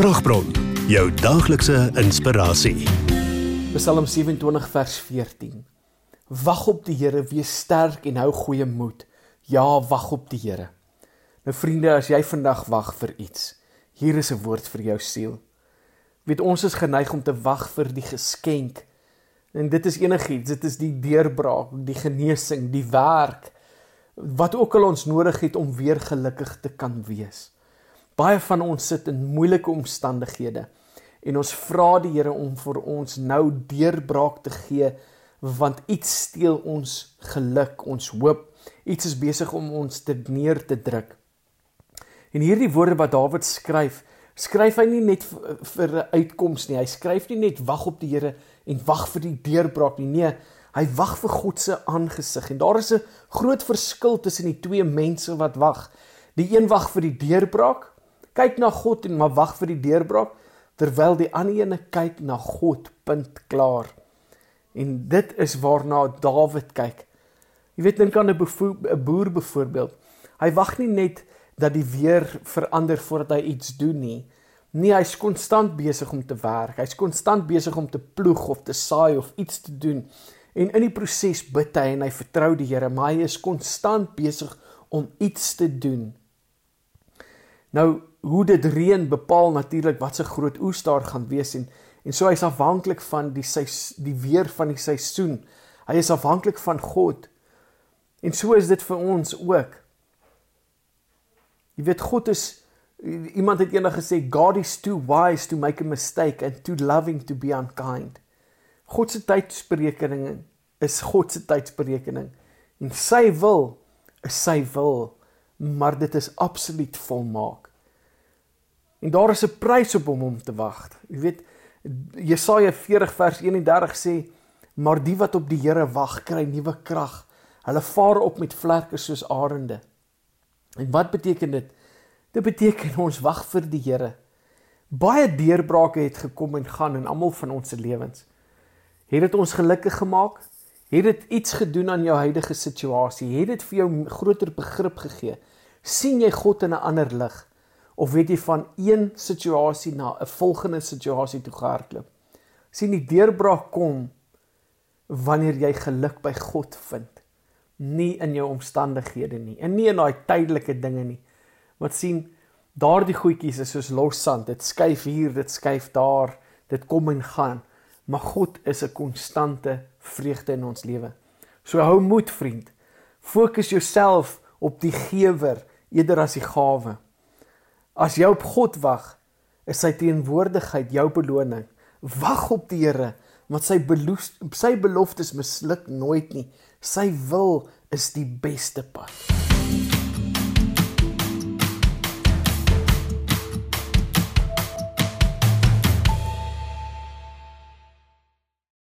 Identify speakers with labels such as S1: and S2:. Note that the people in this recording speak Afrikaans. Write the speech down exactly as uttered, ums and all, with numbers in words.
S1: Kragbron, jou daglikse inspirasie.
S2: Psalm sewe-en-twintig vers veertien. Wag op die Here, wees sterk en hou goeie moed. Ja, wag op die Here. Nou vriende, as jy vandag wag vir iets, hier is 'n woord vir jou siel. Weet, ons is geneig om te wag vir die geskenk. En dit is enigiets, dit is die deurbraak, die genesing, die werk, wat ook al ons nodig het om weer gelukkig te kan wees. Baie van ons sit in moeilike omstandighede en ons vra die Here om vir ons nou deurbraak te gee, want iets steel ons geluk, ons hoop, iets is besig om ons te neer te druk. En hierdie woorde wat Dawid skryf, skryf hy nie net vir 'n uitkoms nie, hy skryf nie net wag op die Here en wag vir die deurbraak nie, nee, hy wag vir God se aangesig. En daar is 'n groot verskil tussen die twee mense wat wag. Die een wag vir die deurbraak, kyk na God en maar wag vir die deurbraak, terwyl die ander ene kyk na God, punt, klaar. En dit is waarna Dawid kyk. Jy weet, dink aan 'n boer byvoorbeeld. Hy wag nie net dat die weer verander voordat hy iets doen nie. Nee, hy's konstant besig om te werk. Hy's konstant besig om te ploeg of te saai of iets te doen. En in die proses bid hy en hy vertrou die Here, maar hy is konstant besig om iets te doen. Nou, hoe dit reën bepaal natuurlik wat se groot oes daar gaan wees en en so hy is afhanklik van die die weer van die seisoen. Hy is afhanklik van God. En so is dit vir ons ook. Jy weet, God is, iemand het eendag gesê, God is too wise to make a mistake and too loving to be unkind. God se tydsberekening is God se tydsberekening. En sy wil is sy wil, maar dit is absoluut volmaak. En daar is 'n prys op hom om te wag. Jy weet, Jesaja veertig vers eenendertig sê, maar die wat op die Here wag, kry nuwe krag. Hulle vaar op met vlerke soos arende. En wat beteken dit? Dit beteken ons wag vir die Here. Baie deurbrake het gekom en gaan in almal van ons se lewens. Het dit ons gelukkig gemaak? Het dit iets gedoen aan jou huidige situasie? Het dit vir jou groter begrip gegee? Sien jy God in 'n ander lig? Of weet jy van een situasie na 'n volgende situasie toe gehardloop? Sien, die deurbraak kom wanneer jy geluk by God vind. Nie in jou omstandighede nie. En nie in daai tydelike dinge nie. Want sien, daardie goedjies is soos los sand. Dit skuif hier, dit skuif daar, dit kom en gaan. Maar God is 'n konstante vreugde in ons lewe. So hou moed, vriend. Fokus jouself op die gewer eerder as die gawe. As jy op God wag, is sy teenwoordigheid jou beloning. Wag op die Here, want sy, beloos, sy beloftes misluk nooit nie. Sy wil is die beste pad.